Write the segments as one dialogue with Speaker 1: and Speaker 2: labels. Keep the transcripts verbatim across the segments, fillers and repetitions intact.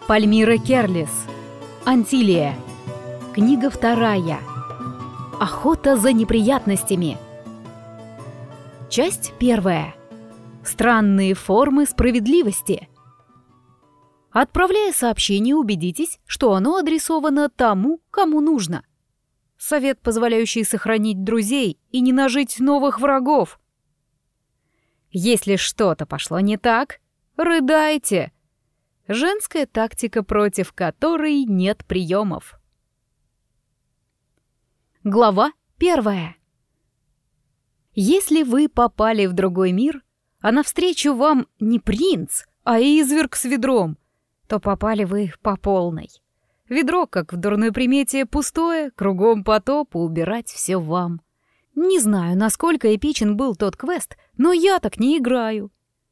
Speaker 1: Пальмира Керлис. Антилия. Книга вторая. Охота за неприятностями. Часть первая. Странные формы справедливости. Отправляя сообщение, убедитесь, что оно адресовано тому, кому нужно. Совет, позволяющий сохранить друзей и не нажить новых врагов. Если что-то пошло не так, рыдайте. Женская тактика, против которой нет приемов. Глава первая. Если вы попали в другой мир, а навстречу вам не принц, а изверг с ведром, то попали вы по полной. Ведро, как в дурной примете, пустое, кругом потоп, и убирать все вам. Не знаю, насколько эпичен был тот квест, но я так не играю.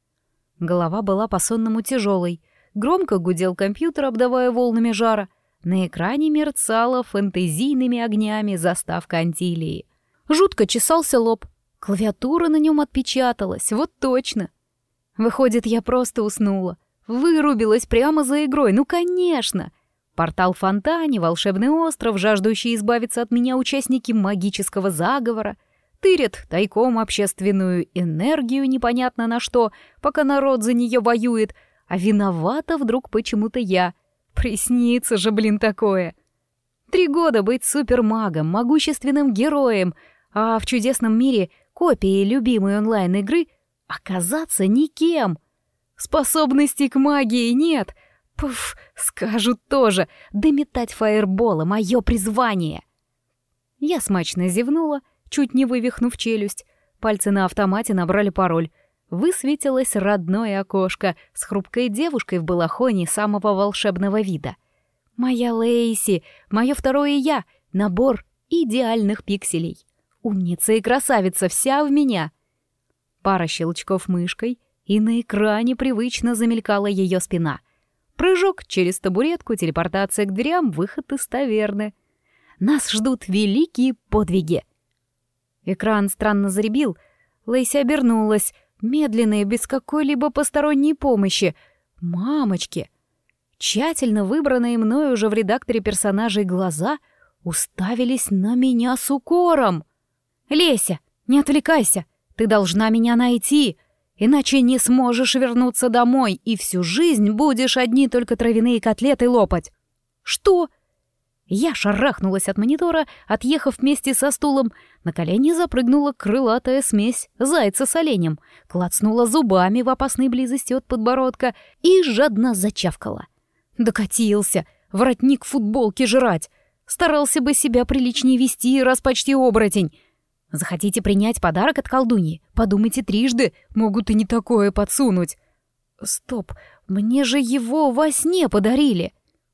Speaker 1: Голова была по-сонному тяжелой. Громко гудел компьютер, обдавая волнами жара. На экране мерцала фэнтезийными огнями заставка Антилии. Жутко чесался лоб. Клавиатура на нем отпечаталась, вот точно. Выходит, я просто уснула. Вырубилась прямо за игрой, ну конечно. Портал Фонтане, волшебный остров, жаждущий избавиться от меня участники магического заговора. Тырят тайком общественную энергию непонятно на что, пока народ за нее воюет. А виновата вдруг почему-то я. Приснится же, блин, такое. Три года быть супермагом, могущественным героем, а в чудесном мире копией любимой онлайн-игры оказаться никем. Способностей к магии нет. Пф, скажут тоже. Да метать фаербола — мое призвание. Я смачно зевнула, чуть не вывихнув челюсть. Пальцы на автомате набрали пароль. Высветилось родное окошко с хрупкой девушкой в балахоне самого волшебного вида. Моя Лейси, мое второе я, набор идеальных пикселей. Умница и красавица вся в меня. Пара щелчков мышкой, и на экране привычно замелькала ее спина. Прыжок через табуретку, телепортация к дверям, выход из таверны. Нас ждут великие подвиги. Экран странно заребил. Лейси обернулась. Медленно и без какой-либо посторонней помощи. Мамочки! Тщательно выбранные мною уже в редакторе персонажей глаза уставились на меня с укором. «Леся, не отвлекайся! Ты должна меня найти! Иначе не сможешь вернуться домой, и всю жизнь будешь одни только травяные котлеты лопать!» «Что?» Я шарахнулась от монитора, отъехав вместе со стулом. На колени запрыгнула крылатая смесь зайца с оленем, клацнула зубами в опасной близости от подбородка и жадно зачавкала. Докатился, воротник футболки жрать. Старался бы себя приличнее вести, раз почти оборотень. Захотите принять подарок от колдуньи? Подумайте трижды, могут и не такое подсунуть. Стоп, мне же его во сне подарили.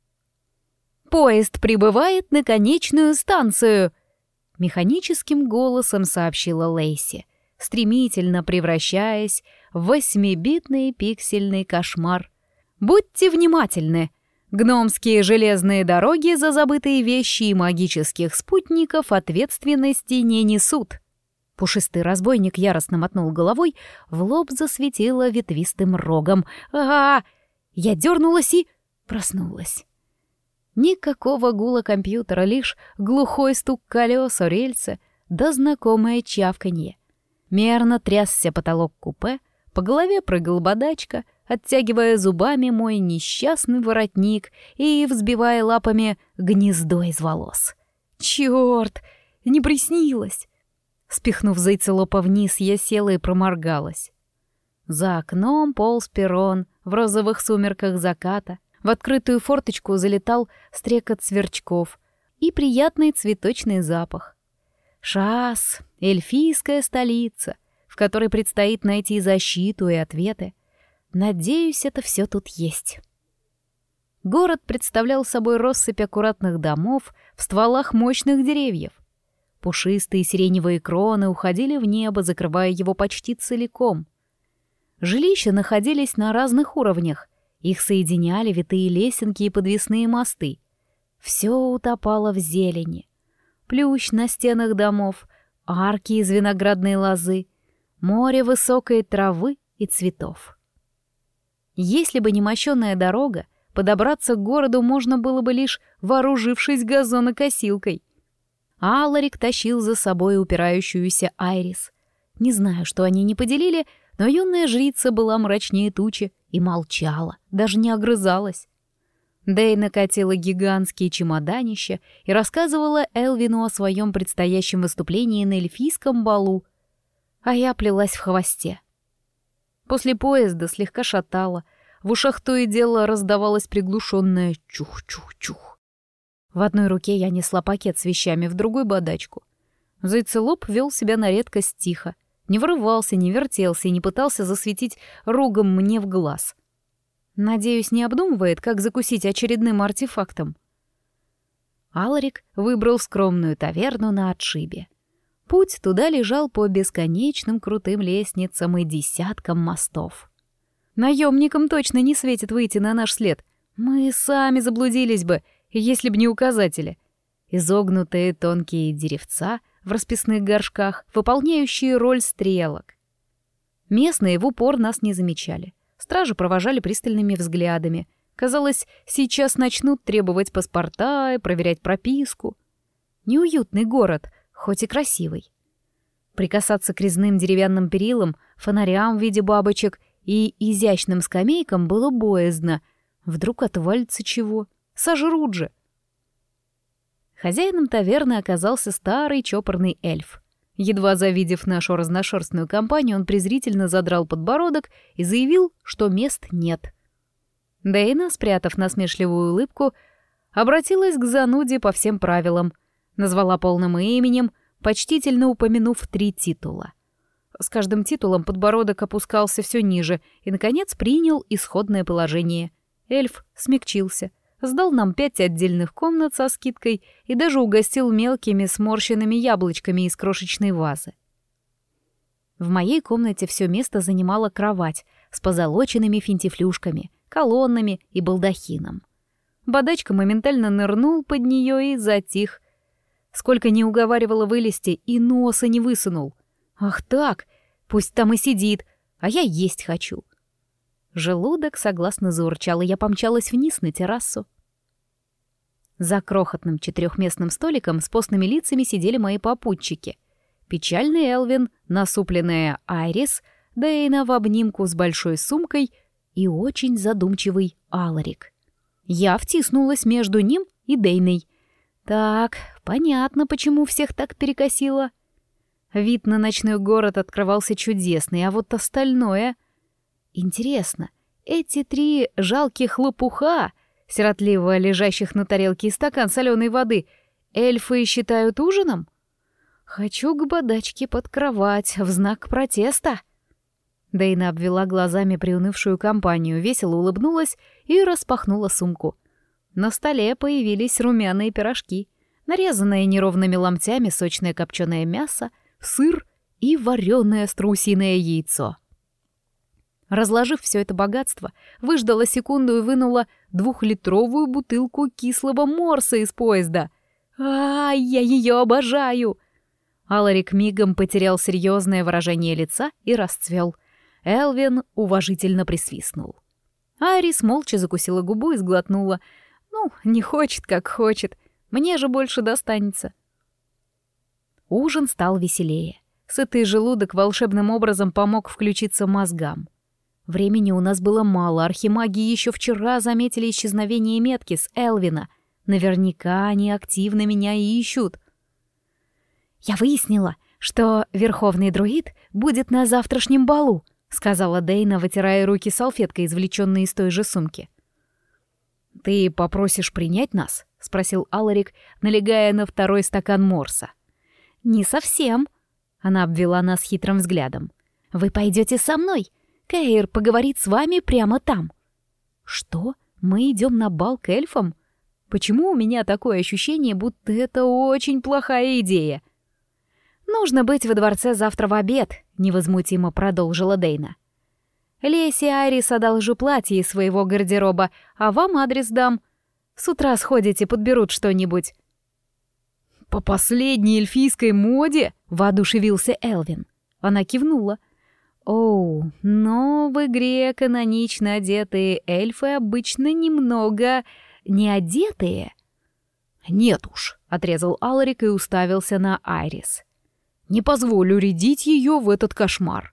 Speaker 1: «Поезд прибывает на конечную станцию!» Механическим голосом сообщила Лейси, стремительно превращаясь в восьмибитный пиксельный кошмар. «Будьте внимательны! Гномские железные дороги за забытые вещи и магических спутников ответственности не несут!» Пушистый разбойник яростно мотнул головой, в лоб засветило ветвистым рогом. «А-а-а!» Я дернулась и проснулась. Никакого гула компьютера, лишь глухой стук колес о рельсы да знакомое чавканье. Мерно трясся потолок купе, по голове прыгал бодачка, оттягивая зубами мой несчастный воротник и взбивая лапами гнездо из волос. Чёрт, не приснилось! Спихнув зайцелопа вниз, я села и проморгалась. За окном полз перрон в розовых сумерках заката. В открытую форточку залетал стрекот сверчков и приятный цветочный запах. Шаас — эльфийская столица, в которой предстоит найти защиту и ответы. Надеюсь, это все тут есть. Город представлял собой россыпь аккуратных домов в стволах мощных деревьев. Пушистые сиреневые кроны уходили в небо, закрывая его почти целиком. Жилища находились на разных уровнях. Их соединяли витые лесенки и подвесные мосты. Все утопало в зелени. Плющ на стенах домов, арки из виноградной лозы, море высокой травы и цветов. Если бы не мощёная дорога, подобраться к городу можно было бы лишь вооружившись газонокосилкой. Аларик тащил за собой упирающуюся Айрис. Не знаю, что они не поделили, но юная жрица была мрачнее тучи и молчала, даже не огрызалась. Дейна катила гигантские чемоданища и рассказывала Элвину о своем предстоящем выступлении на эльфийском балу, а я плелась в хвосте. После поезда слегка шатало, в ушах то и дело раздавалось приглушенное чух-чух-чух. В одной руке я несла пакет с вещами, в другой — бодачку. Зайцелоб вел себя на редкость тихо, не вырывался, не вертелся и не пытался засветить рогом мне в глаз. Надеюсь, не обдумывает, как закусить очередным артефактом. Аларик выбрал скромную таверну на отшибе. Путь туда лежал по бесконечным крутым лестницам и десяткам мостов. Наемникам точно не светит выйти на наш след. Мы сами заблудились бы, если б не указатели. Изогнутые тонкие деревца в расписных горшках, выполняющие роль стрелок. Местные в упор нас не замечали. Стражи провожали пристальными взглядами. Казалось, сейчас начнут требовать паспорта и проверять прописку. Неуютный город, хоть и красивый. Прикасаться к резным деревянным перилам, фонарям в виде бабочек и изящным скамейкам было боязно. Вдруг отвалится чего? Сожрут же. Хозяином таверны оказался старый чопорный эльф. Едва завидев нашу разношерстную компанию, он презрительно задрал подбородок и заявил, что мест нет. Дейна, спрятав насмешливую улыбку, обратилась к зануде по всем правилам, назвала полным именем, почтительно упомянув три титула. С каждым титулом подбородок опускался все ниже и, наконец, принял исходное положение. Эльф смягчился, сдал нам пять отдельных комнат со скидкой и даже угостил мелкими сморщенными яблочками из крошечной вазы. В моей комнате все место занимала кровать с позолоченными финтифлюшками, колоннами и балдахином. Бодачка моментально нырнул под нее и затих. Сколько не уговаривала вылезти, и носа не высунул. Ах так, пусть там и сидит, а я есть хочу. Желудок согласно заурчал, и я помчалась вниз на террасу. За крохотным четырехместным столиком с постными лицами сидели мои попутчики. Печальный Элвин, насупленная Айрис, Дейна в обнимку с большой сумкой и очень задумчивый Аларик. Я втиснулась между ним и Дейной. Так, понятно, почему всех так перекосило. Вид на ночной город открывался чудесный, а вот остальное... Интересно, эти три жалких лопуха, сиротливо лежащих на тарелке и стакан соленой воды, эльфы считают ужином? Хочу к бодачке под кровать в знак протеста. Дейна обвела глазами приунывшую компанию, весело улыбнулась и распахнула сумку. На столе появились румяные пирожки, нарезанное неровными ломтями сочное копченое мясо, сыр и вареное страусиное яйцо. Разложив все это богатство, выждала секунду и вынула двухлитровую бутылку кислого морса из поезда. А, я ее обожаю! Аларик мигом потерял серьезное выражение лица и расцвел. Элвин уважительно присвистнул. Айрис молча закусила губу и сглотнула. Ну, не хочет, как хочет. Мне же больше достанется. Ужин стал веселее. Сытый желудок волшебным образом помог включиться мозгам. Времени у нас было мало, архимаги еще вчера заметили исчезновение метки с Элвина. Наверняка они активно меня ищут. «Я выяснила, что верховный друид будет на завтрашнем балу», — сказала Дейна, вытирая руки салфеткой, извлеченной из той же сумки. «Ты попросишь принять нас?» — спросил Аларик, налегая на второй стакан морса. «Не совсем», — она обвела нас хитрым взглядом. «Вы пойдете со мной. Каир поговорит с вами прямо там». «Что? Мы идем на бал к эльфам? Почему у меня такое ощущение, будто это очень плохая идея?» «Нужно быть во дворце завтра в обед», — невозмутимо продолжила Дейна. «Лесе и Айрис одолжу платье из своего гардероба, а вам адрес дам. С утра сходите, подберут что-нибудь». «По последней эльфийской моде?» — воодушевился Элвин. Она кивнула. Оу, но в игре канонично одетые эльфы обычно немного не одетые. «Нет уж», — отрезал Аларик и уставился на Айрис. «Не позволю рядить ее в этот кошмар».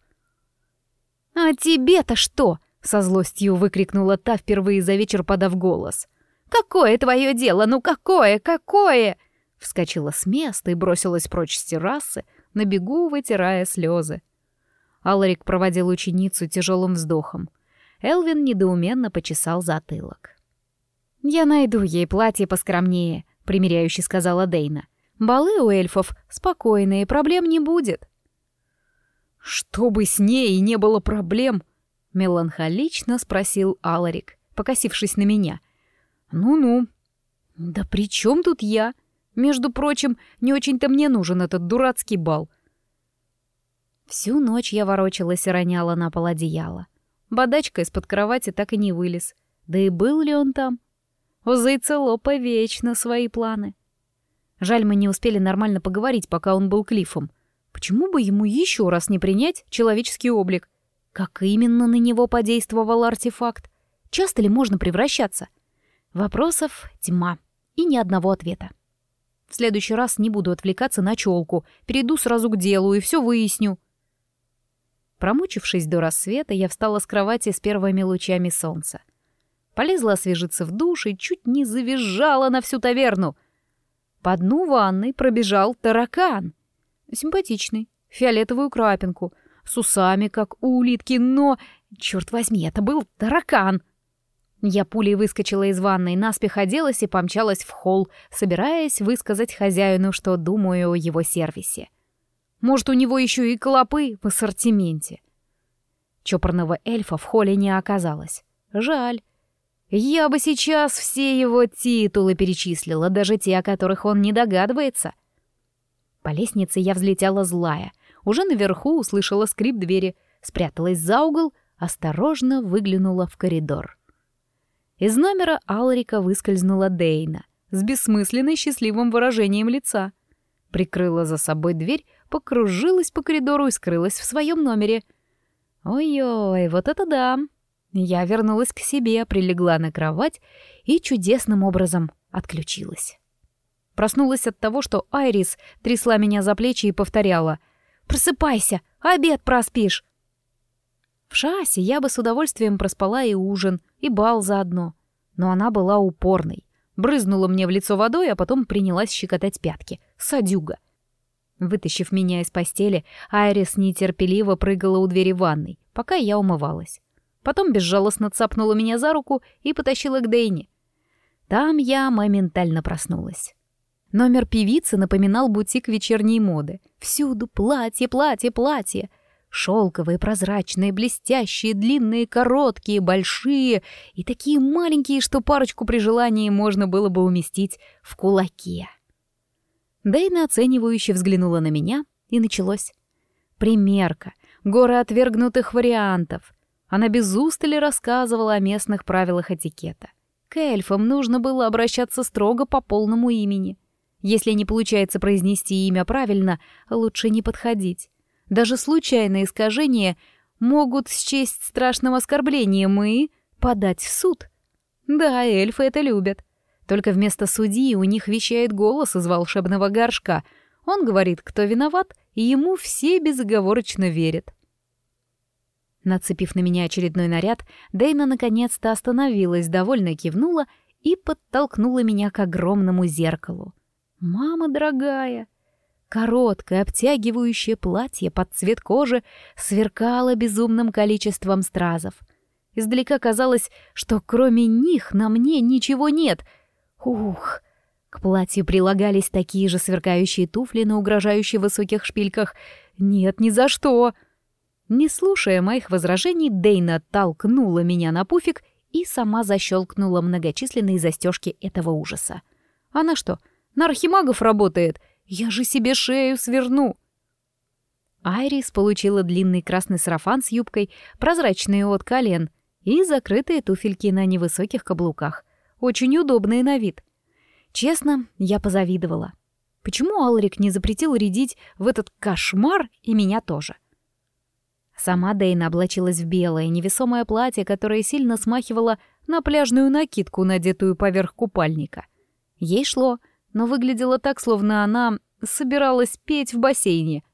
Speaker 1: «А тебе-то что?» — со злостью выкрикнула та, впервые за вечер подав голос. «Какое твое дело? Ну какое, какое?» Вскочила с места и бросилась прочь с террасы, на бегу вытирая слезы. Аларик проводил ученицу тяжелым вздохом. Элвин недоуменно почесал затылок. «Я найду ей платье поскромнее», — примиряюще сказала Дейна. «Балы у эльфов спокойные, проблем не будет». «Чтобы с ней не было проблем», — меланхолично спросил Аларик, покосившись на меня. «Ну-ну». «Да при чем тут я? Между прочим, не очень-то мне нужен этот дурацкий бал». Всю ночь я ворочалась и роняла на пол одеяло. Бодачка из-под кровати так и не вылез. Да и был ли он там? У Зайцелопа вечно свои планы. Жаль, мы не успели нормально поговорить, пока он был Клиффом. Почему бы ему еще раз не принять человеческий облик? Как именно на него подействовал артефакт? Часто ли можно превращаться? Вопросов тьма и ни одного ответа. В следующий раз не буду отвлекаться на челку, перейду сразу к делу и все выясню. Промучившись до рассвета, я встала с кровати с первыми лучами солнца. Полезла освежиться в душ и чуть не завизжала на всю таверну. По дну ванной пробежал таракан. Симпатичный, фиолетовую крапинку, с усами, как у улитки, но, черт возьми, это был таракан. Я пулей выскочила из ванной, наспех оделась и помчалась в холл, собираясь высказать хозяину, что думаю о его сервисе. Может, у него еще и клопы в ассортименте. Чопорного эльфа в холле не оказалось. Жаль. Я бы сейчас все его титулы перечислила, даже те, о которых он не догадывается. По лестнице я взлетела злая. Уже наверху услышала скрип двери, спряталась за угол, осторожно выглянула в коридор. Из номера Алрика выскользнула Дейна с бессмысленной счастливым выражением лица. Прикрыла за собой дверь, покружилась по коридору и скрылась в своем номере. Ой-ой, вот это да! Я вернулась к себе, прилегла на кровать и чудесным образом отключилась. Проснулась от того, что Айрис трясла меня за плечи и повторяла: «Просыпайся, обед проспишь!» В Шаасе я бы с удовольствием проспала и ужин, и бал заодно. Но она была упорной. Брызнула мне в лицо водой, а потом принялась щекотать пятки. Садюга. Вытащив меня из постели, Айрис нетерпеливо прыгала у двери ванной, пока я умывалась. Потом безжалостно цапнула меня за руку и потащила к Дейне. Там я моментально проснулась. Номер певицы напоминал бутик вечерней моды. Всюду платье, платье, платье. Шелковые, прозрачные, блестящие, длинные, короткие, большие и такие маленькие, что парочку при желании можно было бы уместить в кулаке. Дейна оценивающе взглянула на меня, и началось. Примерка, горы отвергнутых вариантов. Она без устали рассказывала о местных правилах этикета. К эльфам нужно было обращаться строго по полному имени. Если не получается произнести имя правильно, лучше не подходить. Даже случайные искажения могут счесть страшным оскорблением и подать в суд. Да, эльфы это любят. Только вместо судьи у них вещает голос из волшебного горшка. Он говорит, кто виноват, и ему все безоговорочно верят. Нацепив на меня очередной наряд, Дейна наконец-то остановилась, довольно кивнула и подтолкнула меня к огромному зеркалу. «Мама дорогая!» Короткое, обтягивающее платье под цвет кожи сверкало безумным количеством стразов. Издалека казалось, что кроме них на мне ничего нет. Ух! К платью прилагались такие же сверкающие туфли на угрожающе высоких шпильках. Нет, ни за что! Не слушая моих возражений, Дейна толкнула меня на пуфик и сама защелкнула многочисленные застежки этого ужаса. Она что, на архимагов работает? Я же себе шею сверну. Айрис получила длинный красный сарафан с юбкой, прозрачные от колен и закрытые туфельки на невысоких каблуках. Очень удобные на вид. Честно, я позавидовала. Почему Алрик не запретил рядить в этот кошмар и меня тоже? Сама Дейна облачилась в белое невесомое платье, которое сильно смахивало на пляжную накидку, надетую поверх купальника. Ей шло, но выглядело так, словно она собиралась петь в бассейне.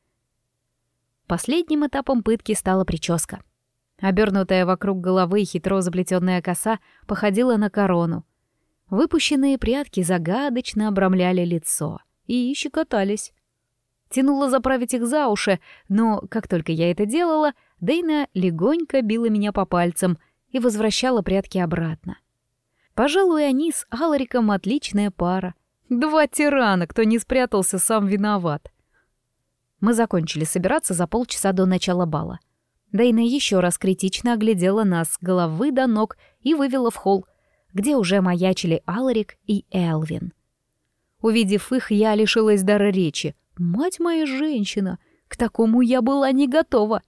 Speaker 1: Последним этапом пытки стала прическа. Обернутая вокруг головы хитро заплетенная коса походила на корону. Выпущенные прядки загадочно обрамляли лицо и щекотались. Тянуло заправить их за уши, но как только я это делала, Дейна легонько била меня по пальцам и возвращала прядки обратно. Пожалуй, они с Алариком отличная пара. Два тирана, кто не спрятался, сам виноват. Мы закончили собираться за полчаса до начала бала. Дейна еще раз критично оглядела нас с головы до ног и вывела в холл, где уже маячили Аларик и Элвин. Увидев их, я лишилась дара речи. «Мать моя женщина! К такому я была не готова!»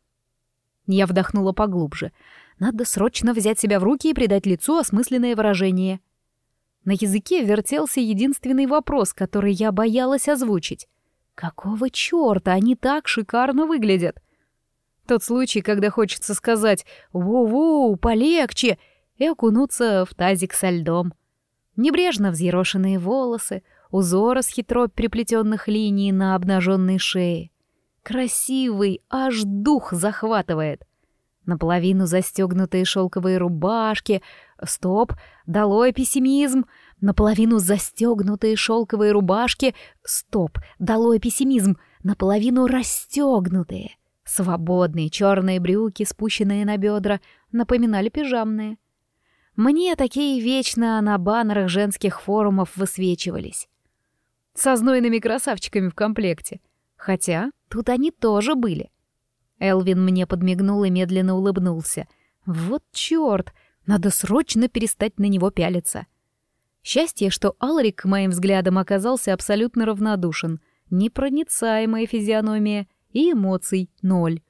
Speaker 1: Я вдохнула поглубже. Надо срочно взять себя в руки и придать лицу осмысленное выражение. На языке вертелся единственный вопрос, который я боялась озвучить. Какого чёрта они так шикарно выглядят? Тот случай, когда хочется сказать «Воу-воу, полегче!» и окунуться в тазик со льдом. Небрежно взъерошенные волосы, узор из хитро переплетенных линий на обнаженной шее. Красивый, аж дух захватывает. Наполовину застегнутые шелковые рубашки. Стоп, долой пессимизм. Наполовину застегнутые шелковые рубашки. Стоп, долой пессимизм. Наполовину расстегнутые. Свободные черные брюки, спущенные на бедра, напоминали пижамные. Мне такие вечно на баннерах женских форумов высвечивались. Со знойными красавчиками в комплекте. Хотя тут они тоже были. Элвин мне подмигнул и медленно улыбнулся. Вот чёрт, надо срочно перестать на него пялиться. Счастье, что Алрик к моим взглядам оказался абсолютно равнодушен. Непроницаемая физиономия и эмоций ноль.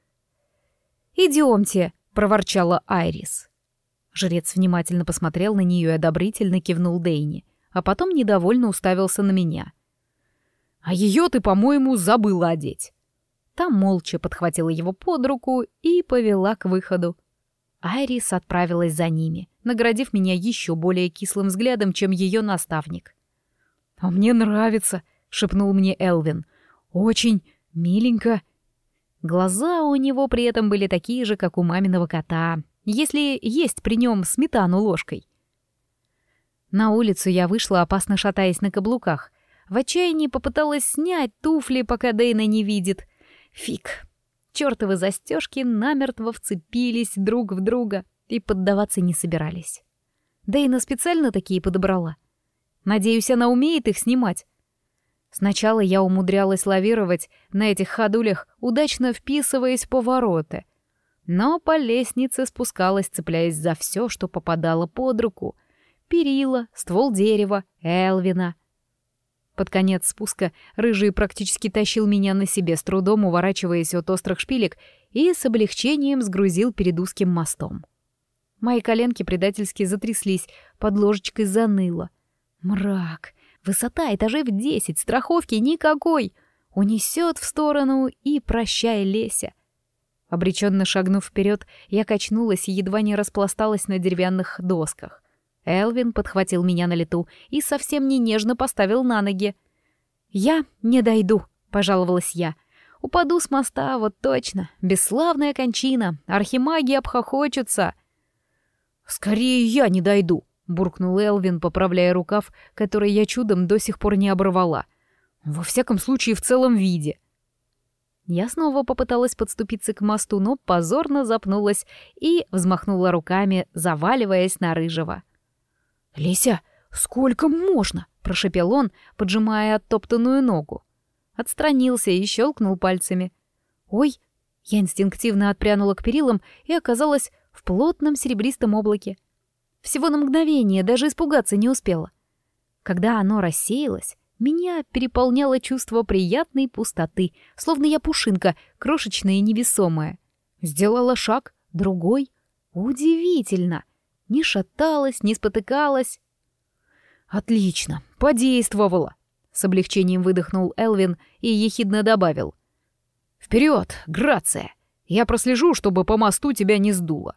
Speaker 1: «Идёмте», — проворчала Айрис. Жрец внимательно посмотрел на неё и одобрительно кивнул Дейне, а потом недовольно уставился на меня. «А её ты, по-моему, забыла одеть». Та молча подхватила его под руку и повела к выходу. Айрис отправилась за ними, наградив меня ещё более кислым взглядом, чем её наставник. «А мне нравится», — шепнул мне Элвин. «Очень миленько». Глаза у него при этом были такие же, как у маминого кота, если есть при нем сметану ложкой. На улицу я вышла, опасно шатаясь на каблуках. В отчаянии попыталась снять туфли, пока Дейна не видит. Фиг. Чёртовы застежки намертво вцепились друг в друга и поддаваться не собирались. Дейна специально такие подобрала. Надеюсь, она умеет их снимать. Сначала я умудрялась лавировать на этих ходулях, удачно вписываясь в повороты. Но по лестнице спускалась, цепляясь за все, что попадало под руку. Перила, ствол дерева, Элвина. Под конец спуска рыжий практически тащил меня на себе, с трудом уворачиваясь от острых шпилек, и с облегчением сгрузил перед узким мостом. Мои коленки предательски затряслись, под ложечкой заныло. Мрак. Высота этажей в десять, страховки никакой. Унесет в сторону и прощай, Леся. Обреченно шагнув вперед, я качнулась и едва не распласталась на деревянных досках. Элвин подхватил меня на лету и совсем не нежно поставил на ноги. «Я не дойду», — пожаловалась я. «Упаду с моста, вот точно. Бесславная кончина. Архимаги обхохочутся». «Скорее я не дойду», — буркнул Элвин, поправляя рукав, который я чудом до сих пор не оборвала. «Во всяком случае, в целом виде». Я снова попыталась подступиться к мосту, но позорно запнулась и взмахнула руками, заваливаясь на рыжего. «Леся, сколько можно?» — прошепел он, поджимая оттоптанную ногу. Отстранился и щелкнул пальцами. «Ой!» — я инстинктивно отпрянула к перилам и оказалась в плотном серебристом облаке. Всего на мгновение, даже испугаться не успела. Когда оно рассеялось, меня переполняло чувство приятной пустоты, словно я пушинка, крошечная и невесомая. Сделала шаг, другой. Удивительно! Не шаталась, не спотыкалась. «Отлично, подействовало!» — с облегчением выдохнул Элвин и ехидно добавил. «Вперед, Грация! Я прослежу, чтобы по мосту тебя не сдуло».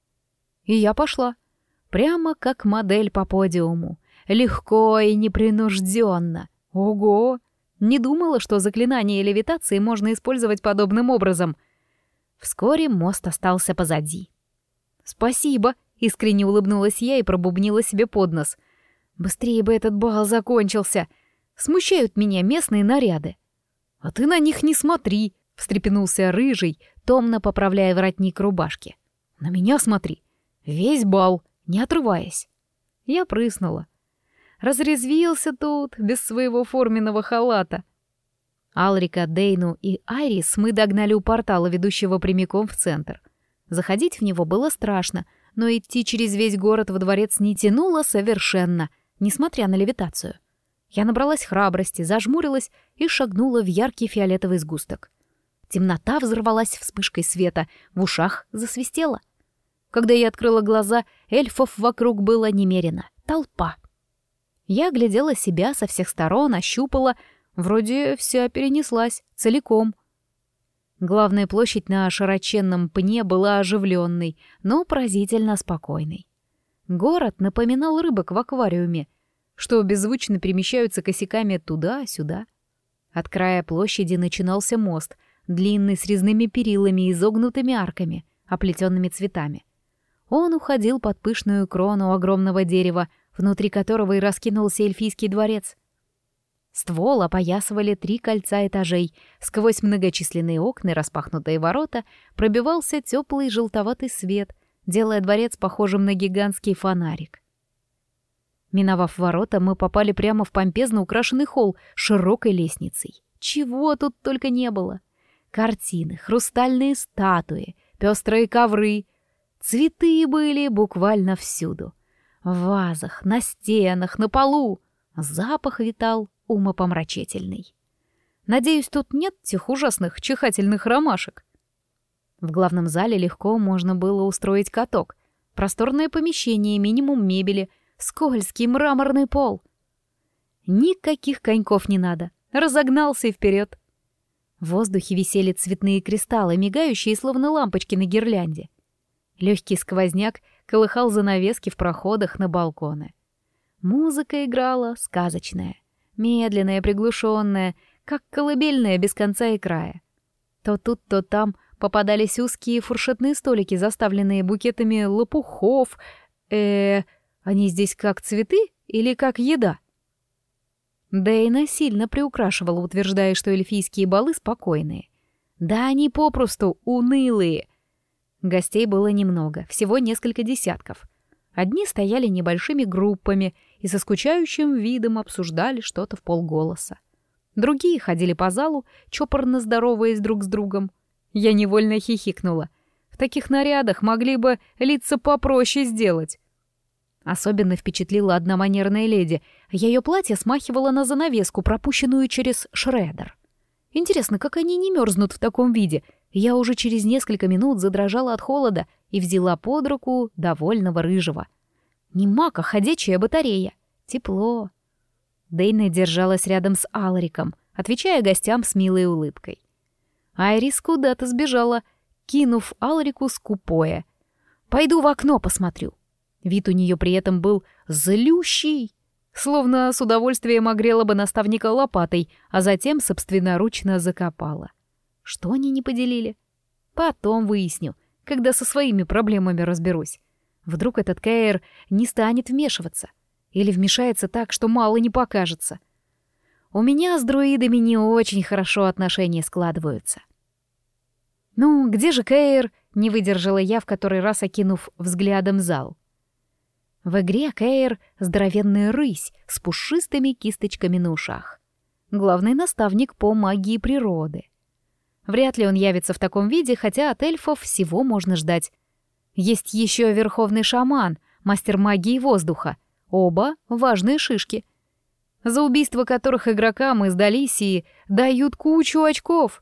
Speaker 1: И я пошла. Прямо как модель по подиуму. Легко и непринужденно. Ого! Не думала, что заклинание левитации можно использовать подобным образом. Вскоре мост остался позади. «Спасибо», — искренне улыбнулась я и пробубнила себе под нос. «Быстрее бы этот бал закончился. Смущают меня местные наряды». «А ты на них не смотри», — встрепенулся рыжий, томно поправляя воротник рубашки. «На меня смотри. Весь бал, не отрываясь». Я прыснула. Разрезвился тут, без своего форменного халата. Алрика, Дейну и Айрис мы догнали у портала, ведущего прямиком в центр. Заходить в него было страшно, но идти через весь город во дворец не тянуло совершенно, несмотря на левитацию. Я набралась храбрости, зажмурилась и шагнула в яркий фиолетовый сгусток. Темнота взорвалась вспышкой света, в ушах засвистело. Когда я открыла глаза, эльфов вокруг было немерено. Толпа. Я глядела себя со всех сторон, ощупала. Вроде вся перенеслась, целиком. Главная площадь на широченном пне была оживленной, но поразительно спокойной. Город напоминал рыбок в аквариуме, что беззвучно перемещаются косяками туда-сюда. От края площади начинался мост, длинный, с резными перилами и изогнутыми арками, оплетенными цветами. Он уходил под пышную крону огромного дерева, внутри которого и раскинулся эльфийский дворец. Ствол опоясывали три кольца этажей, сквозь многочисленные окна и распахнутые ворота пробивался теплый желтоватый свет, делая дворец похожим на гигантский фонарик. Миновав ворота, мы попали прямо в помпезно украшенный холл с широкой лестницей. Чего тут только не было. Картины, хрустальные статуи, пестрые ковры. Цветы были буквально всюду. В вазах, на стенах, на полу. Запах витал умопомрачительный. Надеюсь, тут нет тех ужасных чихательных ромашек. В главном зале легко можно было устроить каток. Просторное помещение, минимум мебели, скользкий мраморный пол. Никаких коньков не надо. Разогнался и вперед. В воздухе висели цветные кристаллы, мигающие, словно лампочки на гирлянде. Легкий сквозняк колыхал занавески в проходах на балконы. Музыка играла сказочная, медленная, приглушенная, как колыбельная без конца и края. То тут, то там попадались узкие фуршетные столики, заставленные букетами лопухов. Э, они здесь как цветы или как еда? Дейна сильно приукрашивала, утверждая, что эльфийские балы спокойные. Да они попросту унылые. Гостей было немного, всего несколько десятков. Одни стояли небольшими группами и со скучающим видом обсуждали что-то вполголоса. Другие ходили по залу, чопорно здороваясь друг с другом. Я невольно хихикнула. В таких нарядах могли бы лица попроще сделать. Особенно впечатлила одна манерная леди. Ее платье смахивало на занавеску, пропущенную через шредер. Интересно, как они не мерзнут в таком виде? Я уже через несколько минут задрожала от холода и взяла под руку довольного рыжего. Не маг, а ходячая батарея. Тепло. Дейна держалась рядом с Алриком, отвечая гостям с милой улыбкой. Айрис куда-то сбежала, кинув Алрику скупое. «Пойду в окно посмотрю». Вид у нее при этом был злющий, словно с удовольствием огрела бы наставника лопатой, а затем собственноручно закопала. Что они не поделили? Потом выясню, когда со своими проблемами разберусь. Вдруг этот Каэр не станет вмешиваться. Или вмешается так, что мало не покажется. У меня с друидами не очень хорошо отношения складываются. «Ну, где же Каэр?» — не выдержала я, в который раз окинув взглядом зал. В игре Каэр — здоровенная рысь с пушистыми кисточками на ушах. Главный наставник по магии природы. Вряд ли он явится в таком виде, хотя от эльфов всего можно ждать. Есть еще верховный шаман, мастер магии воздуха. Оба важные шишки, за убийство которых игрокам из Далисии дают кучу очков.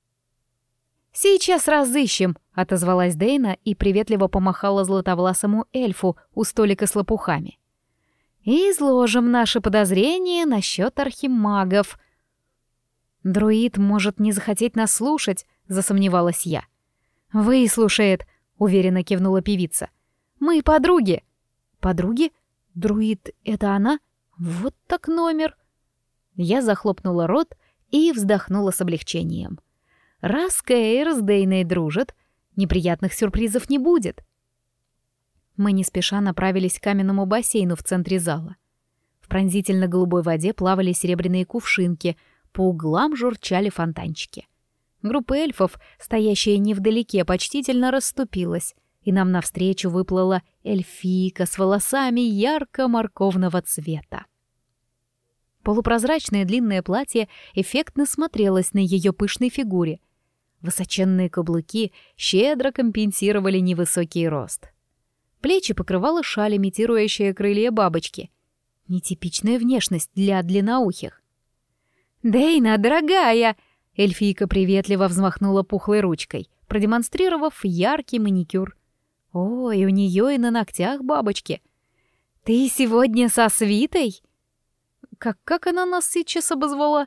Speaker 1: «Сейчас разыщем», — отозвалась Дейна и приветливо помахала златовласому эльфу у столика с лопухами. «И изложим наши подозрения насчет архимагов». «Друид может не захотеть нас слушать», — засомневалась я. «Выслушает», — уверенно кивнула певица. «Мы подруги». «Подруги? Друид — это она? Вот так номер». Я захлопнула рот и вздохнула с облегчением. Раз Кейр с Дейной дружат, неприятных сюрпризов не будет. Мы не спеша направились к каменному бассейну в центре зала. В пронзительно-голубой воде плавали серебряные кувшинки, по углам журчали фонтанчики. Группа эльфов, стоящая невдалеке, почтительно расступилась, и нам навстречу выплыла эльфийка с волосами ярко-морковного цвета. Полупрозрачное длинное платье эффектно смотрелось на ее пышной фигуре. Высоченные каблуки щедро компенсировали невысокий рост. Плечи покрывала шаль, имитирующая крылья бабочки. Нетипичная внешность для длинноухих. «Дейна, дорогая!» — эльфийка приветливо взмахнула пухлой ручкой, продемонстрировав яркий маникюр. «Ой, у нее и на ногтях бабочки! Ты сегодня со свитой?» Как, как она нас сейчас обозвала?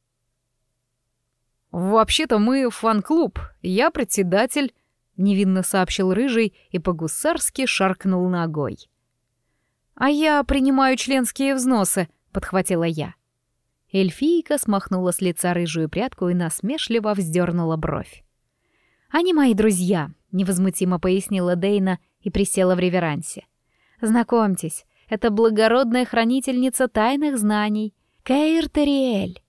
Speaker 1: «Вообще-то мы фан-клуб, я председатель», — невинно сообщил Рыжий и по-гусарски шаркнул ногой. «А я принимаю членские взносы», — подхватила я. Эльфийка смахнула с лица рыжую прядку и насмешливо вздернула бровь. «Они мои друзья», — невозмутимо пояснила Дейна и присела в реверансе. «Знакомьтесь, это благородная хранительница тайных знаний, Кейр Териэль».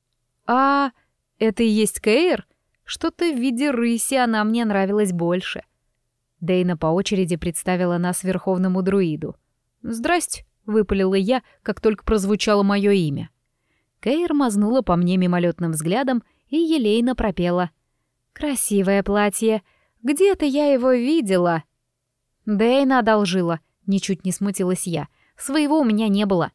Speaker 1: «А это и есть Кейр? Что-то в виде рыси она мне нравилась больше». Дейна по очереди представила нас верховному друиду. «Здрасте», — выпалила я, как только прозвучало мое имя. Кейр мазнула по мне мимолетным взглядом и елейно пропела. «Красивое платье. Где-то я его видела». «Дейна одолжила», — ничуть не смутилась я. «Своего у меня не было».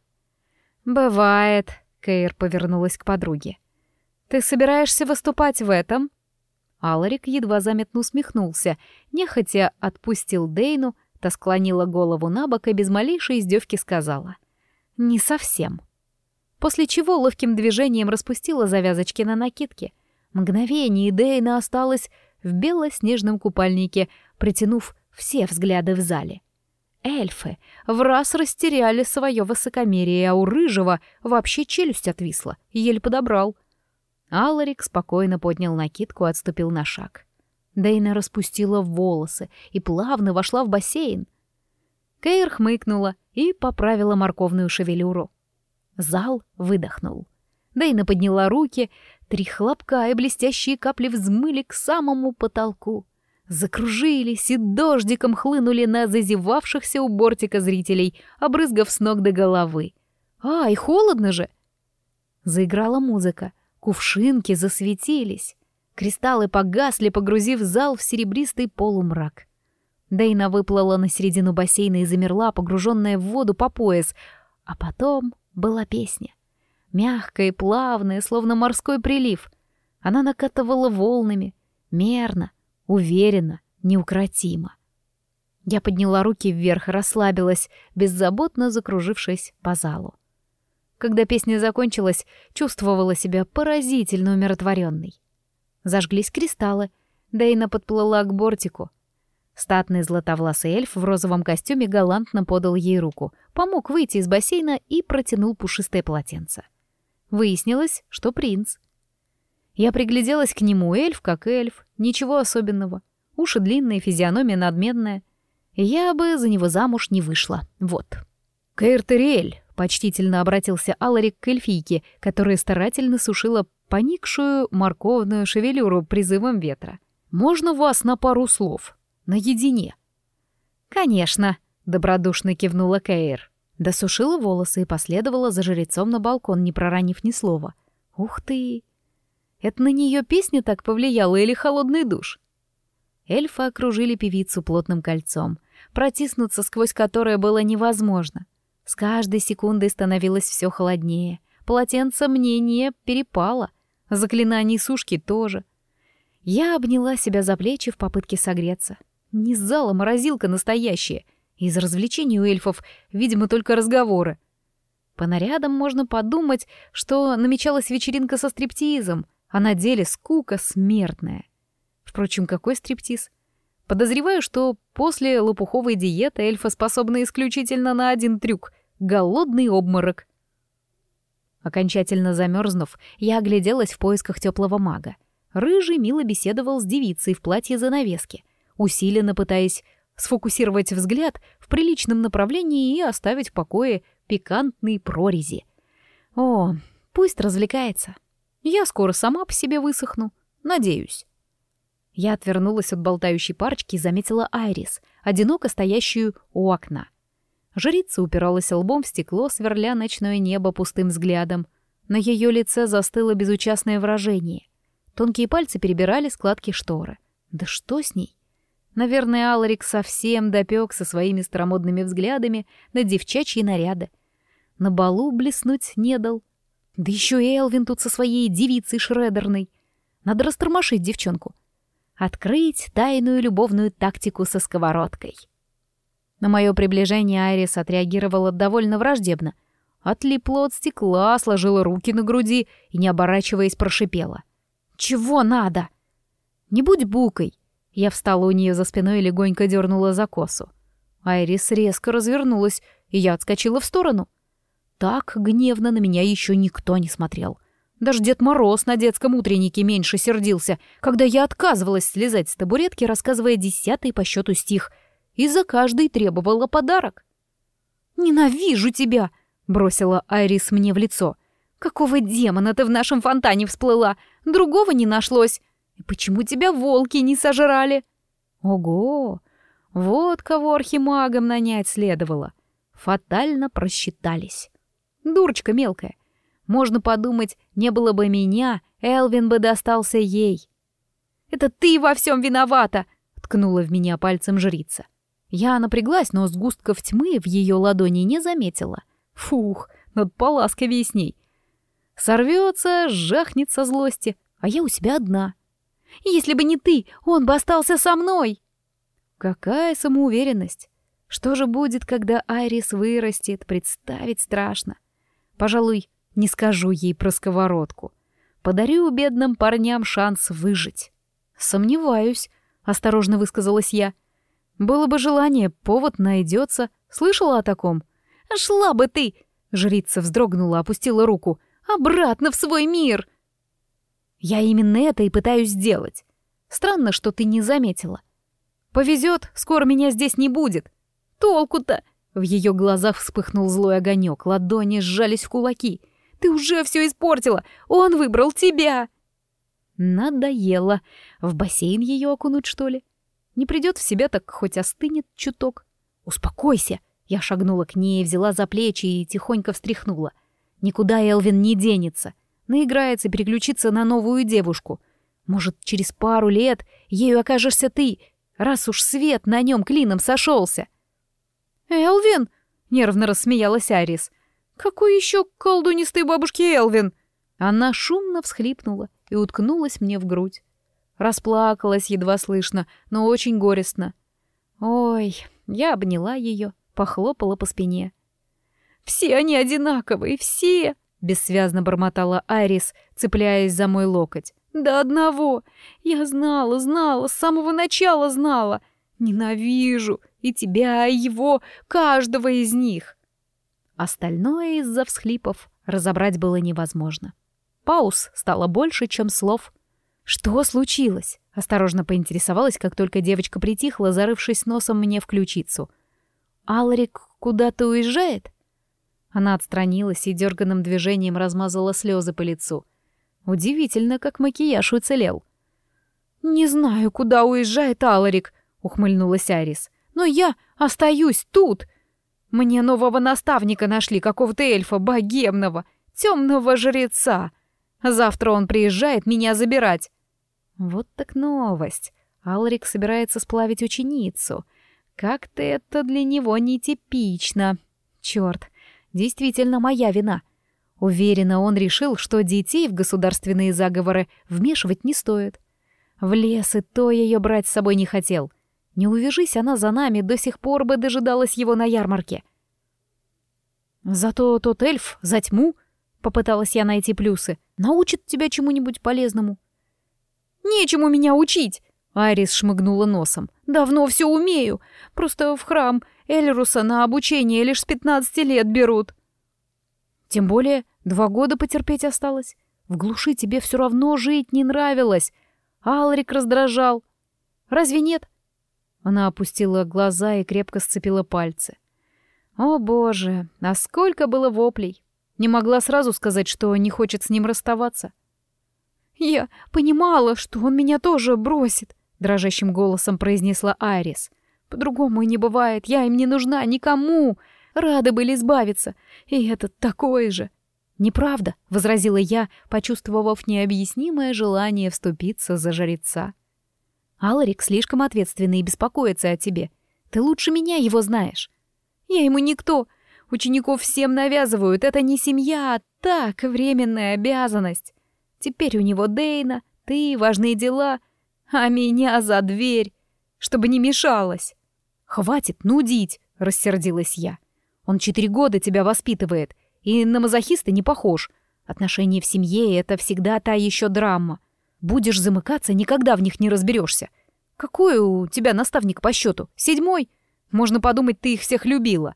Speaker 1: «Бывает», — Кейр повернулась к подруге. «Ты собираешься выступать в этом?» Аларик едва заметно усмехнулся, нехотя отпустил Дейну, та склонила голову на бок и без малейшей издевки сказала. «Не совсем». После чего ловким движением распустила завязочки на накидке. Мгновение, и Дейна осталась в белоснежном купальнике, притянув все взгляды в зале. Эльфы в раз растеряли свое высокомерие, а у Рыжего вообще челюсть отвисла, еле подобрал. Аларик спокойно поднял накидку и отступил на шаг. Дейна распустила волосы и плавно вошла в бассейн. Кейр хмыкнула и поправила морковную шевелюру. Зал выдохнул. Дейна подняла руки, три хлопка и блестящие капли взмыли к самому потолку. Закружились и дождиком хлынули на зазевавшихся у бортика зрителей, обрызгав с ног до головы. «Ай, холодно же!» Заиграла музыка, кувшинки засветились. Кристаллы погасли, погрузив зал в серебристый полумрак. Дейна выплыла на середину бассейна и замерла, погруженная в воду по пояс. А потом была песня. Мягкая и плавная, словно морской прилив. Она накатывала волнами, мерно, уверенно, неукротимо. Я подняла руки вверх и расслабилась, беззаботно закружившись по залу. Когда песня закончилась, чувствовала себя поразительно умиротворенной. Зажглись кристаллы, Дейна подплыла к бортику. Статный златовласый эльф в розовом костюме галантно подал ей руку, помог выйти из бассейна и протянул пушистое полотенце. Выяснилось, что принц. Я пригляделась к нему, эльф как эльф, ничего особенного. Уши длинные, физиономия надменная. Я бы за него замуж не вышла, вот. «Кейр Териэль», — почтительно обратился Аларик к эльфийке, которая старательно сушила поникшую морковную шевелюру призывом ветра. «Можно вас на пару слов? Наедине?» «Конечно», — добродушно кивнула Кейр. Досушила волосы и последовала за жрецом на балкон, не проронив ни слова. «Ух ты! Это на нее песня так повлияла или холодный душ?» Эльфы окружили певицу плотным кольцом, протиснуться сквозь которое было невозможно. С каждой секундой становилось все холоднее. Полотенце мне не перепало, заклинаний сушки тоже. Я обняла себя за плечи в попытке согреться. Не зала, морозилка настоящая. Из развлечений у эльфов, видимо, только разговоры. По нарядам можно подумать, что намечалась вечеринка со стриптизом, а на деле скука смертная. Впрочем, какой стриптиз? Подозреваю, что после лопуховой диеты эльфы способны исключительно на один трюк — голодный обморок. Окончательно замерзнув, я огляделась в поисках теплого мага. Рыжий мило беседовал с девицей в платье занавески, усиленно пытаясь сфокусировать взгляд в приличном направлении и оставить в покое пикантные прорези. О, пусть развлекается. Я скоро сама по себе высохну. Надеюсь. Я отвернулась от болтающей парочки и заметила Айрис, одиноко стоящую у окна. Жрица упиралась лбом в стекло, сверля ночное небо пустым взглядом. На ее лице застыло безучастное выражение. Тонкие пальцы перебирали складки шторы. Да что с ней? Наверное, Аларик совсем допек со своими старомодными взглядами на девчачьи наряды. На балу блеснуть не дал. Да еще и Элвин тут со своей девицей шредерной. Надо растормошить девчонку. Открыть тайную любовную тактику со сковородкой. На мое приближение Айрис отреагировала довольно враждебно. Отлипла от стекла, сложила руки на груди и, не оборачиваясь, прошипела. «Чего надо?» «Не будь букой!» Я встала у нее за спиной и легонько дернула за косу. Айрис резко развернулась, и я отскочила в сторону. Так гневно на меня еще никто не смотрел. Даже Дед Мороз на детском утреннике меньше сердился, когда я отказывалась слезать с табуретки, рассказывая десятый по счету стих, и за каждый требовала подарок. «Ненавижу тебя!» — бросила Айрис мне в лицо. «Какого демона ты в нашем фонтане всплыла? Другого не нашлось. И почему тебя волки не сожрали?» Ого! Вот кого архимагом нанять следовало. Фатально просчитались. Дурочка мелкая. Можно подумать, не было бы меня, Элвин бы достался ей. «Это ты во всем виновата!» — ткнула в меня пальцем жрица. Я напряглась, но сгустков тьмы в ее ладони не заметила. Фух, надо поласковее с ней. Сорвется, жахнет со злости, а я у себя одна. «Если бы не ты, он бы остался со мной!» Какая самоуверенность! Что же будет, когда Айрис вырастет, представить страшно. Пожалуй, не скажу ей про сковородку. Подарю бедным парням шанс выжить. «Сомневаюсь», — осторожно высказалась я. «Было бы желание, повод найдется. Слышала о таком?» «Шла бы ты!» — жрица вздрогнула, опустила руку. «Обратно в свой мир!» «Я именно это и пытаюсь сделать. Странно, что ты не заметила. Повезет, скоро меня здесь не будет. Толку-то!» В ее глазах вспыхнул злой огонек, ладони сжались в кулаки. «Ты уже все испортила! Он выбрал тебя!» Надоело. В бассейн ее окунуть, что ли? Не придет в себя, так хоть остынет чуток. «Успокойся!» Я шагнула к ней, взяла за плечи и тихонько встряхнула. «Никуда Элвин не денется. Наиграется, переключится на новую девушку. Может, через пару лет ею окажешься ты, раз уж свет на нем клином сошелся». «Элвин?» — нервно рассмеялась Айрис. «Какой еще колдунистой бабушки Элвин?» Она шумно всхлипнула и уткнулась мне в грудь. Расплакалась едва слышно, но очень горестно. Ой, я обняла ее, похлопала по спине. «Все они одинаковые, все!» — бессвязно бормотала Айрис, цепляясь за мой локоть. «До одного! Я знала, знала, с самого начала знала! Ненавижу и тебя, и его, каждого из них!» Остальное из-за всхлипов разобрать было невозможно. Пауз стало больше, чем слов. «Что случилось?» — осторожно поинтересовалась, как только девочка притихла, зарывшись носом мне в ключицу. «Аларик куда-то уезжает?» Она отстранилась и дерганным движением размазала слезы по лицу. Удивительно, как макияж уцелел. «Не знаю, куда уезжает Аларик», — ухмыльнулась Айрис. «Но я остаюсь тут. Мне нового наставника нашли, какого-то эльфа богемного, темного жреца. Завтра он приезжает меня забирать». Вот так новость. Аларик собирается сплавить ученицу. Как-то это для него нетипично. Черт, действительно моя вина. Уверена, он решил, что детей в государственные заговоры вмешивать не стоит. В лес и то ее брать с собой не хотел. Не увяжись она за нами, до сих пор бы дожидалась его на ярмарке. Зато тот эльф за тьму, попыталась я найти плюсы, научит тебя чему-нибудь полезному. «Нечему меня учить!» Айрис шмыгнула носом. «Давно все умею. Просто в храм Эльруса на обучение лишь с пятнадцати лет берут». «Тем более два года потерпеть осталось. В глуши тебе все равно жить не нравилось. Алрик раздражал. Разве нет?» Она опустила глаза и крепко сцепила пальцы. О боже, а сколько было воплей. Не могла сразу сказать, что не хочет с ним расставаться. «Я понимала, что он меня тоже бросит», — дрожащим голосом произнесла Айрис. «По-другому и не бывает, я им не нужна никому. Рады были избавиться, и этот такой же». «Неправда», — возразила я, почувствовав необъяснимое желание вступиться за жреца. «Аларик слишком ответственный и беспокоится о тебе. Ты лучше меня его знаешь». «Я ему никто. Учеников всем навязывают. Это не семья, а так, временная обязанность. Теперь у него Дейна, ты, важные дела, а меня за дверь, чтобы не мешалось». «Хватит нудить», — рассердилась я. «Он четыре года тебя воспитывает, и на мазохиста не похож. Отношения в семье — это всегда та еще драма. Будешь замыкаться, никогда в них не разберешься. Какой у тебя наставник по счету? Седьмой? Можно подумать, ты их всех любила».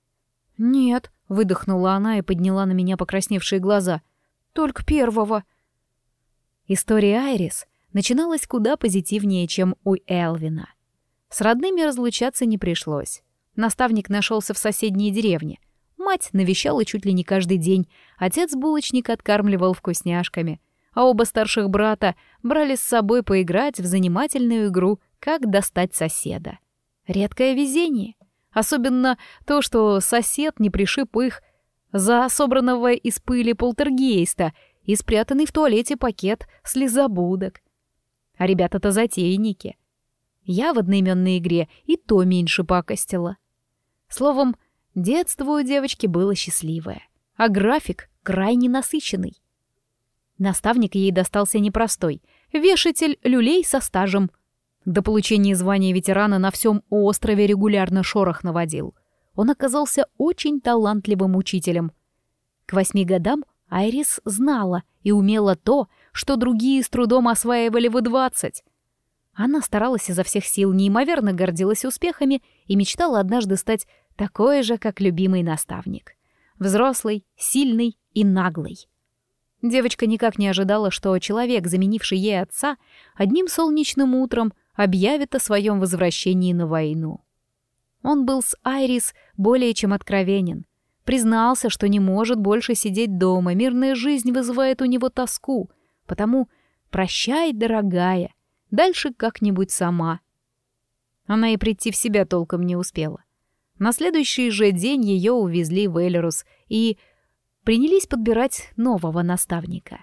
Speaker 1: «Нет», — выдохнула она и подняла на меня покрасневшие глаза. «Только первого». История Айрис начиналась куда позитивнее, чем у Элвина. С родными разлучаться не пришлось. Наставник нашелся в соседней деревне. Мать навещала чуть ли не каждый день, отец-булочник откармливал вкусняшками, а оба старших брата брали с собой поиграть в занимательную игру «Как достать соседа». Редкое везение. Особенно то, что сосед не пришиб их за собранного из пыли полтергейста и спрятанный в туалете пакет слезобудок. А ребята-то затейники. Я в одноименной игре и то меньше пакостила. Словом, детство у девочки было счастливое, а график крайне насыщенный. Наставник ей достался непростой — вешатель люлей со стажем. До получения звания ветерана на всем острове регулярно шорох наводил. Он оказался очень талантливым учителем. К восьми годам Айрис знала и умела то, что другие с трудом осваивали в двадцать. Она старалась изо всех сил, неимоверно гордилась успехами и мечтала однажды стать такой же, как любимый наставник. Взрослый, сильный и наглый. Девочка никак не ожидала, что человек, заменивший ей отца, одним солнечным утром объявит о своем возвращении на войну. Он был с Айрис более чем откровенен. Признался, что не может больше сидеть дома, мирная жизнь вызывает у него тоску, потому «прощай, дорогая, дальше как-нибудь сама». Она и прийти в себя толком не успела. На следующий же день ее увезли в Эльрус и принялись подбирать нового наставника.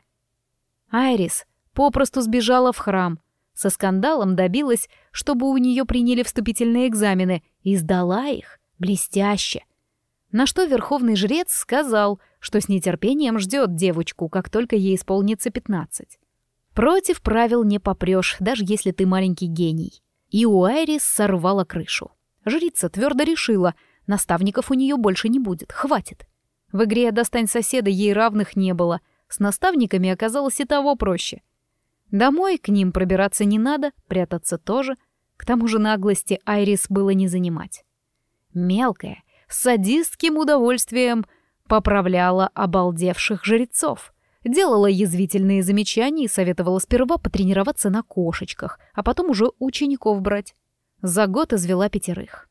Speaker 1: Айрис попросту сбежала в храм, со скандалом добилась, чтобы у нее приняли вступительные экзамены, и сдала их блестяще. На что верховный жрец сказал, что с нетерпением ждет девочку, как только ей исполнится пятнадцать. Против правил не попрешь, даже если ты маленький гений. И у Айрис сорвала крышу. Жрица твердо решила, наставников у нее больше не будет, хватит. В игре «Достань соседа» ей равных не было, с наставниками оказалось и того проще. Домой к ним пробираться не надо, прятаться тоже. К тому же наглости Айрис было не занимать. Мелкая, с садистским удовольствием поправляла обалдевших жрецов, делала язвительные замечания и советовала сперва потренироваться на кошечках, а потом уже учеников брать. За год извела пятерых.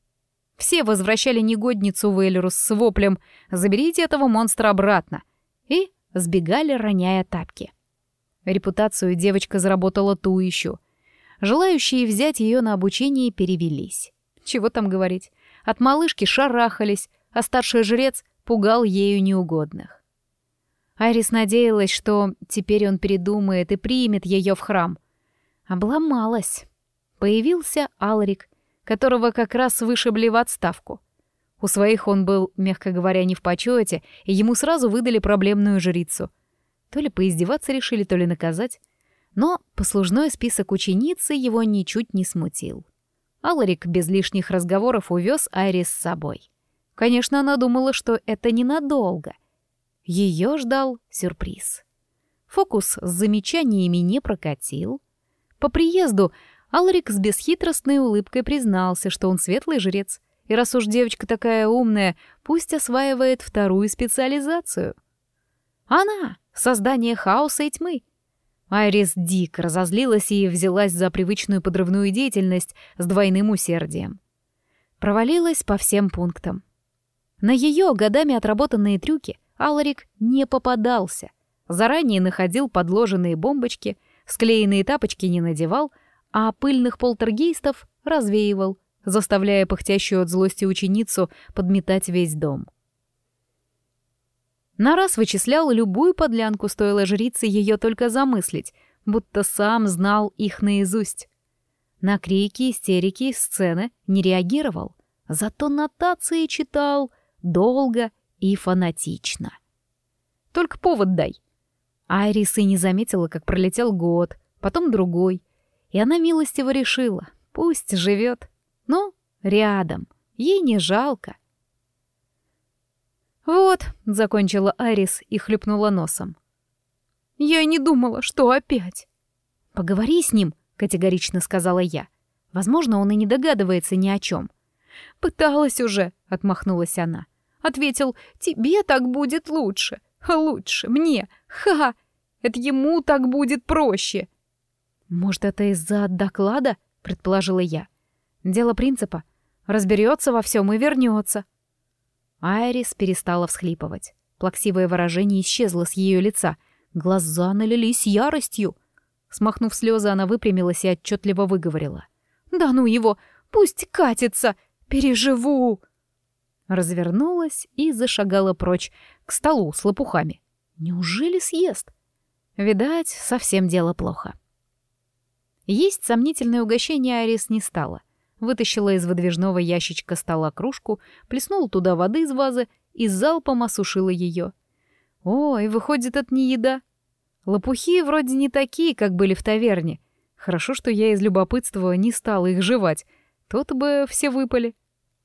Speaker 1: Все возвращали негодницу в Эльрус с воплем «Заберите этого монстра обратно!» и сбегали, роняя тапки. Репутацию девочка заработала ту еще. Желающие взять ее на обучение перевелись. Чего там говорить? От малышки шарахались, а старший жрец пугал ею неугодных. Айрис надеялась, что теперь он передумает и примет ее в храм. Обломалась. Появился Алрик, которого как раз вышибли в отставку. У своих он был, мягко говоря, не в почете, и ему сразу выдали проблемную жрицу. То ли поиздеваться решили, то ли наказать. Но послужной список ученицы его ничуть не смутил. Алрик без лишних разговоров увез Айрис с собой. Конечно, она думала, что это ненадолго. Ее ждал сюрприз. Фокус с замечаниями не прокатил. По приезду Алрик с бесхитростной улыбкой признался, что он светлый жрец, и раз уж девочка такая умная, пусть осваивает вторую специализацию. Она — создание хаоса и тьмы. Айрис дико разозлилась и взялась за привычную подрывную деятельность с двойным усердием. Провалилась по всем пунктам. На ее годами отработанные трюки Алрик не попадался. Заранее находил подложенные бомбочки, склеенные тапочки не надевал, а пыльных полтергейстов развеивал, заставляя пыхтящую от злости ученицу подметать весь дом. На раз вычислял любую подлянку, стоило жрице ее только замыслить, будто сам знал их наизусть. На крики, истерики, сцены не реагировал, зато нотации читал долго и фанатично. Только повод дай. Айрис и не заметила, как пролетел год, потом другой, и она милостиво решила, пусть живет, но рядом, ей не жалко. «Вот», — закончила Айрис и хлюпнула носом. «Я и не думала, что опять». «Поговори с ним», — категорично сказала я. «Возможно, он и не догадывается ни о чем». «Пыталась уже», — отмахнулась она. Ответил, «Тебе так будет лучше». «Лучше мне! Ха! Это ему так будет проще!» «Может, это из-за доклада?» — предположила я. «Дело принципа. Разберется во всем и вернется». Айрис перестала всхлипывать. Плаксивое выражение исчезло с ее лица. Глаза налились яростью. Смахнув слезы, она выпрямилась и отчетливо выговорила. «Да ну его! Пусть катится! Переживу!» Развернулась и зашагала прочь, к столу с лопухами. Неужели съест? Видать, совсем дело плохо. Есть сомнительное угощение Айрис не стала. Вытащила из выдвижного ящичка стола кружку, плеснула туда воды из вазы и залпом осушила ее. Ой, выходит, это не еда. Лопухи вроде не такие, как были в таверне. Хорошо, что я из любопытства не стала их жевать. То-то бы все выпали.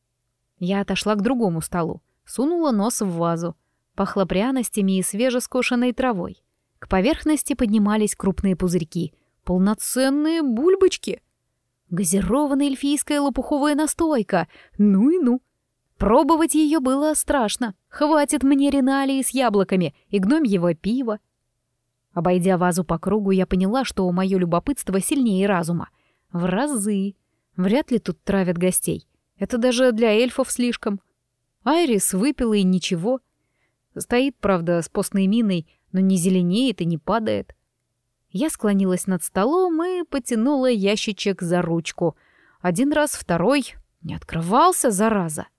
Speaker 1: Я отошла к другому столу, сунула нос в вазу. Пахло пряностями и свежескошенной травой. К поверхности поднимались крупные пузырьки. Полноценные бульбочки. Газированная эльфийская лопуховая настойка. Ну и ну. Пробовать ее было страшно. Хватит мне риналии с яблоками и гномьего пива. Обойдя вазу по кругу, я поняла, что мое любопытство сильнее разума. В разы. Вряд ли тут травят гостей. Это даже для эльфов слишком. Айрис выпила и ничего. Стоит, правда, с постной миной, но не зеленеет и не падает. Я склонилась над столом и потянула ящичек за ручку. Один раз, второй. Не открывался, зараза.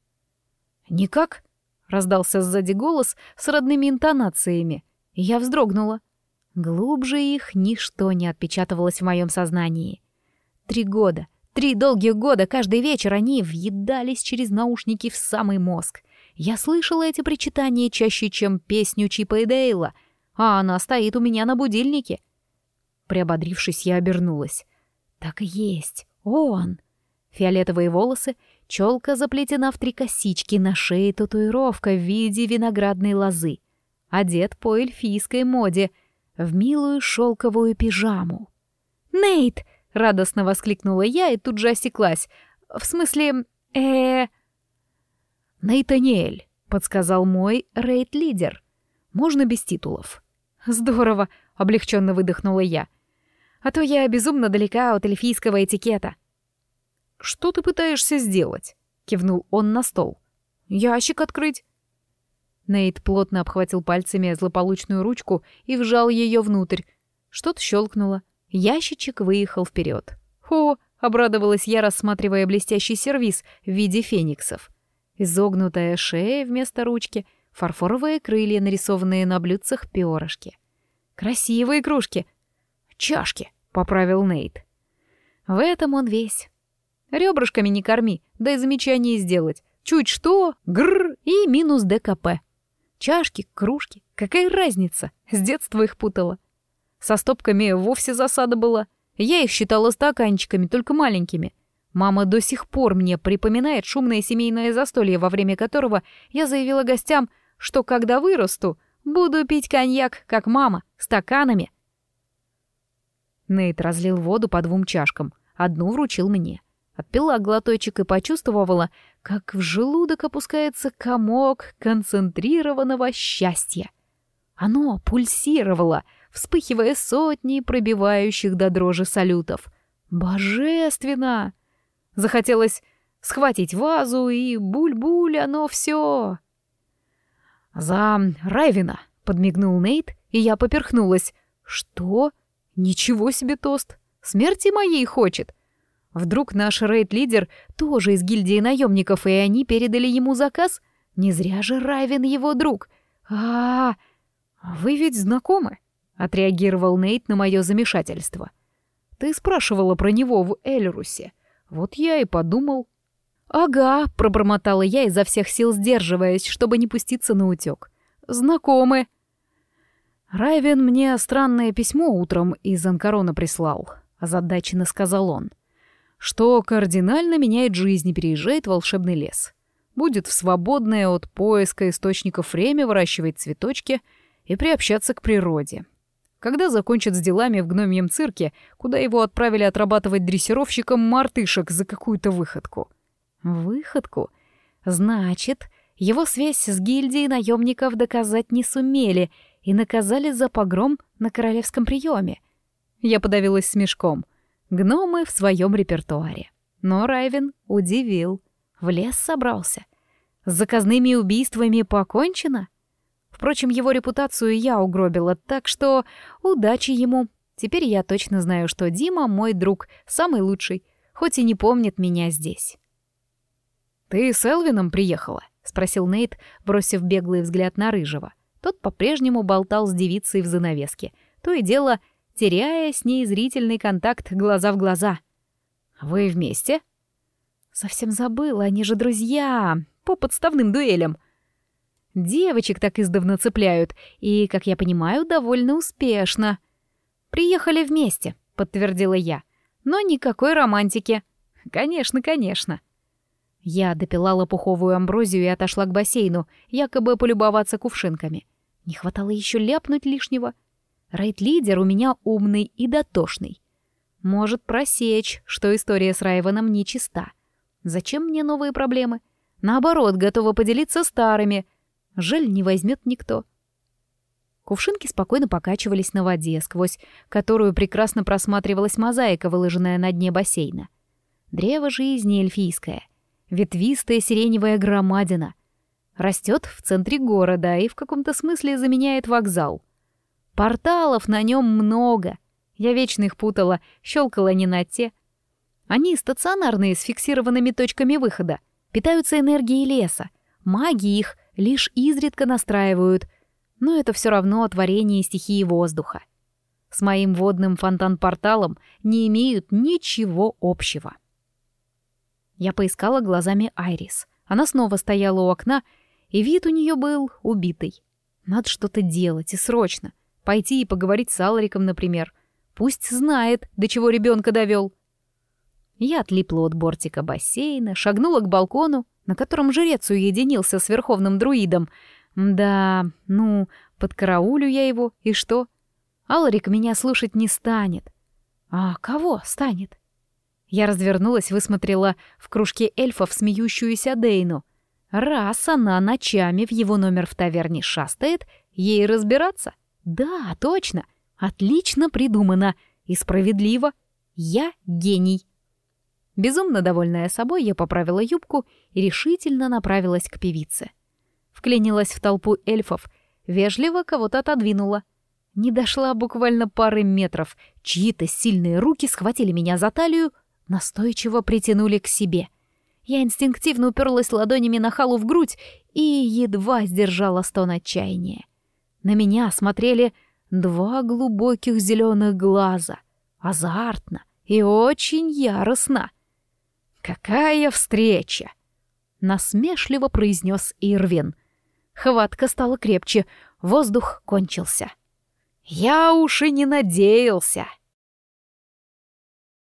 Speaker 1: «Никак?» — раздался сзади голос с родными интонациями, и я вздрогнула. Глубже их ничто не отпечатывалось в моем сознании. Три года, три долгих года, каждый вечер они въедались через наушники в самый мозг. Я слышала эти причитания чаще, чем песню Чипа и Дейла, а она стоит у меня на будильнике. Приободрившись, я обернулась. Так и есть, он. Фиолетовые волосы, челка заплетена в три косички, на шее татуировка в виде виноградной лозы. Одет по эльфийской моде, в милую шелковую пижаму. «Нейт!» — радостно воскликнула я и тут же осеклась. «В смысле, э «Нейтаниэль», — подсказал мой рейд-лидер. «Можно без титулов». «Здорово», — облегченно выдохнула я. «А то я безумно далека от эльфийского этикета». «Что ты пытаешься сделать?» — кивнул он на стол. «Ящик открыть». Нейт плотно обхватил пальцами злополучную ручку и вжал ее внутрь. Что-то щелкнуло. Ящичек выехал вперед. «О!» — обрадовалась я, рассматривая блестящий сервиз в виде фениксов. Изогнутая шея вместо ручки, фарфоровые крылья, нарисованные на блюдцах перышки. «Красивые кружки!» «Чашки!» — поправил Нейт. В этом он весь. Ребрышками не корми, да и замечание сделать. Чуть что, гррр, и минус ДКП. Чашки, кружки, какая разница? С детства их путала. Со стопками вовсе засада была. Я их считала стаканчиками, только маленькими. Мама до сих пор мне припоминает шумное семейное застолье, во время которого я заявила гостям, что когда вырасту, буду пить коньяк, как мама, стаканами. Нейт разлил воду по двум чашкам, одну вручил мне. Отпила глоточек и почувствовала, как в желудок опускается комок концентрированного счастья. Оно пульсировало, вспыхивая сотней пробивающих до дрожи салютов. Божественно! Захотелось схватить вазу и буль-буль, оно все. «За Райвена!» — подмигнул Нейт, и я поперхнулась. «Что? Ничего себе тост! Смерти моей хочет!» Вдруг наш рейд-лидер тоже из гильдии наемников, и они передали ему заказ? Не зря же Райвен его друг. а, -а, -а вы ведь знакомы? Отреагировал Нейт на мое замешательство. Ты спрашивала про него в Эльрусе. Вот я и подумал. Ага, пробормотала я изо всех сил, сдерживаясь, чтобы не пуститься на утёк. Знакомы. Райвен мне странное письмо утром из Анкарона прислал, озадаченно сказал он. Что кардинально меняет жизнь и переезжает в волшебный лес. Будет в свободное от поиска источников время выращивать цветочки и приобщаться к природе. Когда закончит с делами в гномьем цирке, куда его отправили отрабатывать дрессировщиком мартышек за какую-то выходку. Выходку? Значит, его связь с гильдией наемников доказать не сумели и наказали за погром на королевском приеме. Я подавилась смешком. Гномы в своем репертуаре. Но Райвен удивил. В лес собрался. С заказными убийствами покончено? Впрочем, его репутацию я угробила, так что удачи ему. Теперь я точно знаю, что Дима, мой друг, самый лучший, хоть и не помнит меня здесь. «Ты с Элвином приехала?» — спросил Нейт, бросив беглый взгляд на Рыжего. Тот по-прежнему болтал с девицей в занавеске. То и дело, теряя с ней зрительный контакт глаза в глаза. «Вы вместе?» «Совсем забыла, они же друзья, по подставным дуэлям. Девочек так издавна цепляют, и, как я понимаю, довольно успешно. Приехали вместе», — подтвердила я. «Но никакой романтики». «Конечно, конечно». Я допила лопуховую амброзию и отошла к бассейну, якобы полюбоваться кувшинками. Не хватало еще ляпнуть лишнего. Рейд-лидер у меня умный и дотошный. Может просечь, что история с Райвеном нечиста. Зачем мне новые проблемы? Наоборот, готова поделиться старыми. Жаль, не возьмет никто. Кувшинки спокойно покачивались на воде, сквозь которую прекрасно просматривалась мозаика, выложенная на дне бассейна. Древо жизни эльфийское. Ветвистая сиреневая громадина. Растет в центре города и в каком-то смысле заменяет вокзал. Порталов на нем много. Я вечно их путала, щелкала не на те. Они стационарные, с фиксированными точками выхода. Питаются энергией леса. Маги их лишь изредка настраивают. Но это все равно творение стихии воздуха. С моим водным фонтан-порталом не имеют ничего общего. Я поискала глазами Айрис. Она снова стояла у окна, и вид у нее был убитый. Надо что-то делать, и срочно. Пойти и поговорить с Алриком, например. Пусть знает, до чего ребенка довел. Я отлипла от бортика бассейна, шагнула к балкону, на котором жрец уединился с верховным друидом. Да, ну, подкараулю я его, и что? Алрик меня слушать не станет. А кого станет? Я развернулась, высмотрела в кружке эльфов смеющуюся Дейну. Раз она ночами в его номер в таверне шастает, ей разбираться? Да, точно. Отлично придумано. И справедливо. Я гений. Безумно довольная собой, я поправила юбку и решительно направилась к певице. Вклинилась в толпу эльфов, вежливо кого-то отодвинула. Не дошла буквально пары метров. Чьи-то сильные руки схватили меня за талию, настойчиво притянули к себе. Я инстинктивно уперлась ладонями на Халу в грудь и едва сдержала стон отчаяния. На меня смотрели два глубоких зеленых глаза, азартно и очень яростно. «Какая встреча!» — насмешливо произнес Ирвин. Хватка стала крепче, воздух кончился. «Я уж и не надеялся!»